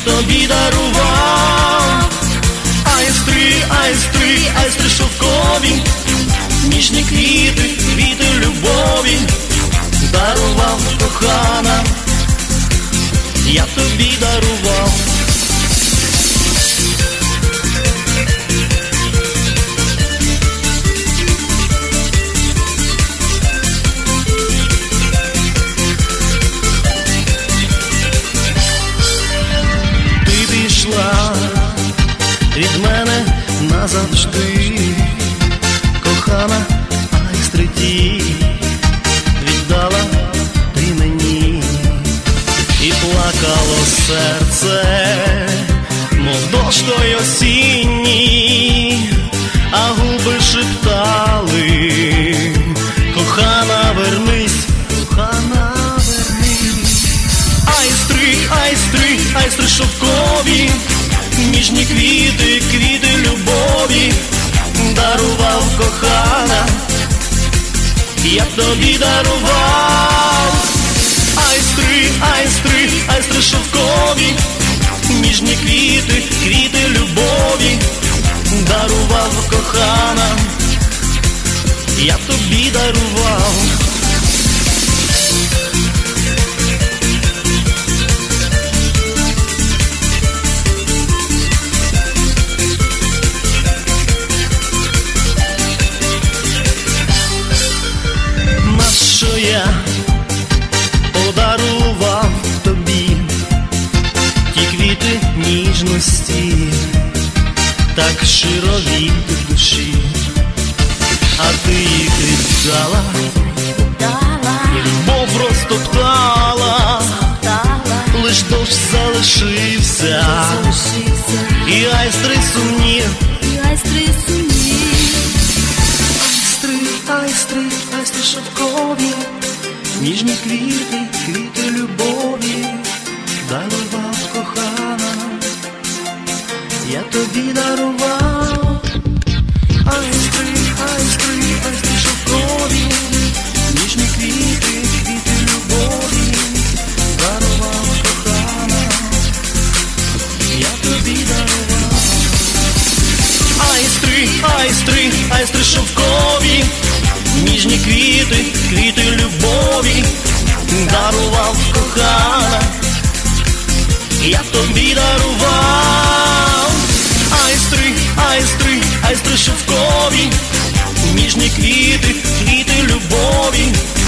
тобі дарував. Айстри, айстри, айстри шовкові, ніжні квіти, квіти любові, дарував кохана, я тобі дарував. Від мене назавжди, кохана, айстри ті віддала ти мені, і плакало серце, мов дощ той осінній, а губи шептали: кохана, вернись, кохана, вернись. Айстри, айстри, айстри шовкові, ніжні квіти, квіти любові, дарував кохана, я тобі дарував. Айстри, айстри, айстри шовкові, ніжні квіти, квіти любові, дарував кохана, я тобі дарував. Я подарував тобі ті квіти ніжності, так щиро від душі, а ти їх віддала, любов розтоптала, лиш дощ залишився, і айстри сумні. Айстри, айстри шовкові, ніжні квіти, квіти любові, дарував кохана, я тобі дарував. Айстри, айстри, айстри шовкові, ніжні квіти, квіти любові, дарував кохана, я тобі дарував. Айстри, айстри, айстри шовкові, ніжні квіти, квіти любові, дарував кохана, я тобі дарував. Айстри, айстри, айстри шовкові, ніжні квіти, квіти любові,